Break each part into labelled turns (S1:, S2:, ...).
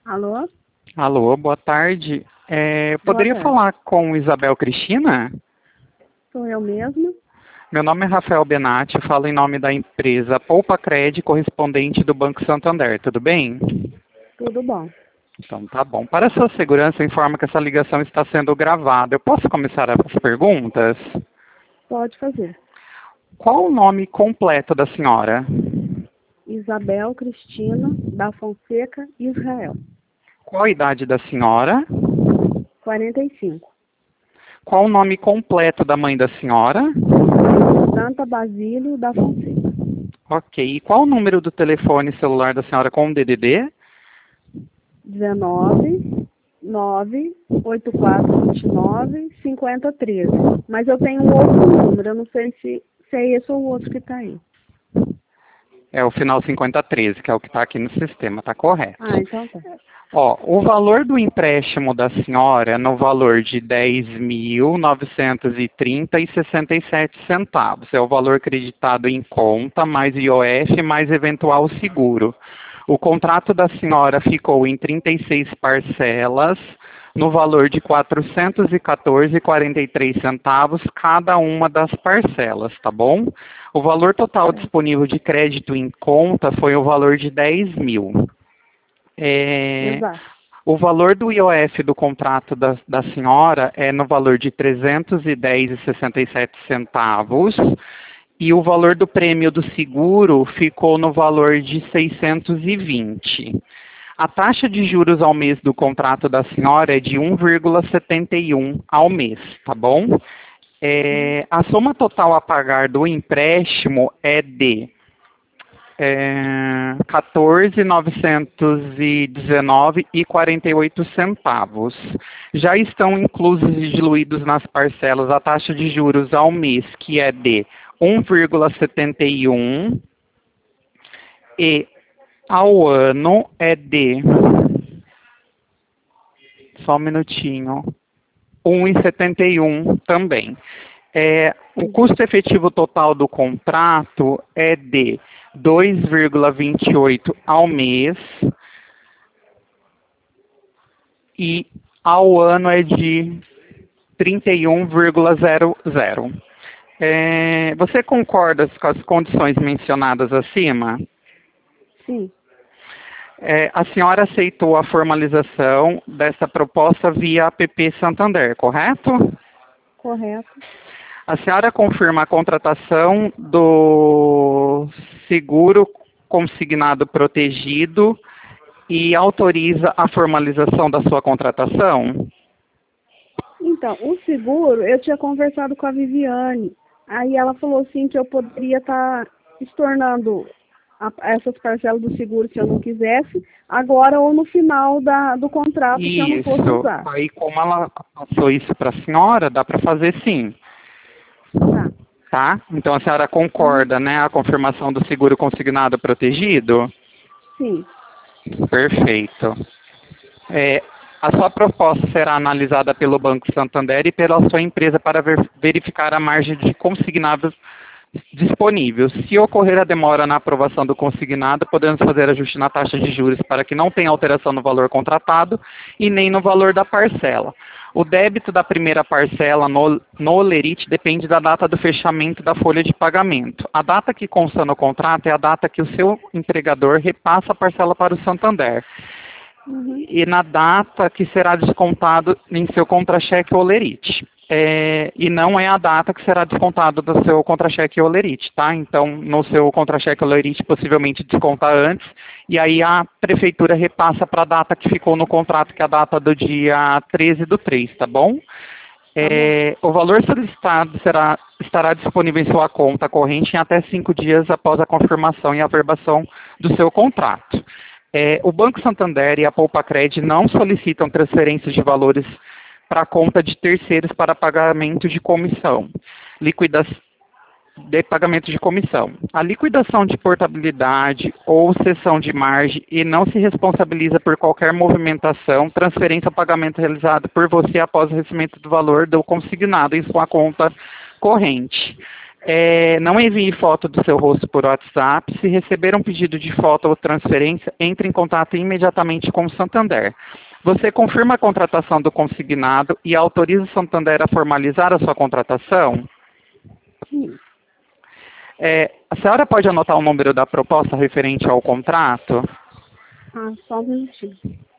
S1: Alô?
S2: Alô, boa tarde.
S1: Boa
S2: Poderia
S1: tarde.
S2: falar com Isabel Cristina?
S1: Sou eu mesma?
S2: Meu nome é Rafael Benatti, eu falo em nome da empresa Poupa Cred, correspondente do Banco Santander, tudo bem?
S1: Tudo bom.
S2: Então tá bom. Para sua segurança, informa que essa ligação está sendo gravada. Eu posso começar as perguntas?
S1: Pode fazer.
S2: Qual o nome completo da senhora?
S1: Isabel Cristina da Fonseca Israel.
S2: Qual a idade da senhora?
S1: 45.
S2: Qual o nome completo da mãe da senhora?
S1: Santa Basílio da Fonseca.
S2: Ok. E qual o número do telefone celular da senhora com o DDD?
S1: 19 98429 5013. Mas eu tenho um outro número, eu não sei se é esse ou o outro que está aí.
S2: É o final 5013, que é o que está aqui no sistema, está correto.
S1: Ah, então tá.
S2: Ó, o valor do empréstimo da senhora é no valor de 10.930,67 centavos. É o valor creditado em conta, mais IOF, mais eventual seguro. O contrato da senhora ficou em 36 parcelas, no valor de R$ 414,43 centavos cada uma das parcelas, tá bom? O valor total disponível de crédito em conta foi o valor de 10 mil.
S1: Exato.
S2: O valor do IOF do contrato da senhora é no valor de R$ 310,67 centavos e o valor do prêmio do seguro ficou no valor de 620. A taxa de juros ao mês do contrato da senhora é de 1,71 ao mês, tá bom? A soma total a pagar do empréstimo é de 14.919,48 centavos. Já estão inclusos e diluídos nas parcelas a taxa de juros ao mês, que é de 1,71 e ao ano é de, só um minutinho, 1,71 também. O custo efetivo total do contrato é de 2,28 ao mês e ao ano é de 31,00. Você concorda com as condições mencionadas acima?
S1: Sim.
S2: A senhora aceitou a formalização dessa proposta via APP Santander, correto?
S1: Correto.
S2: A senhora confirma a contratação do seguro consignado protegido e autoriza a formalização da sua contratação?
S1: Então, o seguro, eu tinha conversado com a Viviane. Aí ela falou assim que eu poderia estar estornando essas parcelas do seguro se eu não quisesse, agora ou no final do contrato se eu não fosse usar.
S2: Aí como ela passou isso para a senhora, dá para fazer sim. Tá? Então a senhora concorda, né, a confirmação do seguro consignado protegido?
S1: Sim.
S2: Perfeito. A sua proposta será analisada pelo Banco Santander e pela sua empresa para verificar a margem de consignados disponível. Se ocorrer a demora na aprovação do consignado, podemos fazer ajuste na taxa de juros para que não tenha alteração no valor contratado e nem no valor da parcela. O débito da primeira parcela no Olerite depende da data do fechamento da folha de pagamento. A data que consta no contrato é a data que o seu empregador repassa a parcela para o Santander. E na data que será descontado em seu contra-cheque Olerite. E não é a data que será descontado do seu contra-cheque Olerite, tá? Então, no seu contra-cheque Olerite, possivelmente desconta antes, e aí a prefeitura repassa para a data que ficou no contrato, que é a data do dia 13/3, tá bom? O valor solicitado estará disponível em sua conta corrente em até 5 dias após a confirmação e averbação do seu contrato. O Banco Santander e a Poupa Cred não solicitam transferências de valores para a conta de terceiros para pagamento de comissão. Pagamento de comissão. A liquidação de portabilidade ou cessão de margem e não se responsabiliza por qualquer movimentação, transferência ou pagamento realizado por você após o recebimento do valor do consignado em sua conta corrente. Não envie foto do seu rosto por WhatsApp. Se receber um pedido de foto ou transferência, entre em contato imediatamente com o Santander. Você confirma a contratação do consignado e autoriza o Santander a formalizar a sua contratação?
S1: Sim.
S2: A senhora pode anotar o número da proposta referente ao contrato?
S1: Ah, só um minutinho.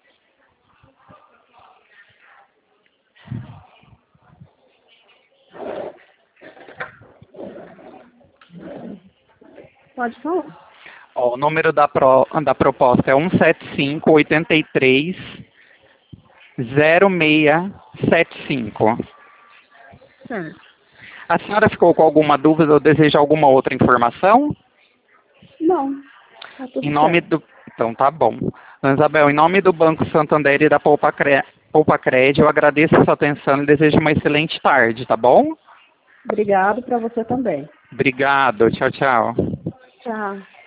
S1: Pode falar.
S2: O número da proposta é 175-83-0675.
S1: Certo.
S2: A senhora ficou com alguma dúvida ou deseja alguma outra informação?
S1: Não, tá tudo
S2: Em nome
S1: certo.
S2: do... Então tá bom. Dona Isabel, em nome do Banco Santander e da Poupa-Cred, eu agradeço a sua atenção e desejo uma excelente tarde, tá bom?
S1: Obrigado para você também.
S2: Obrigado. Tchau, tchau.
S1: Tchau.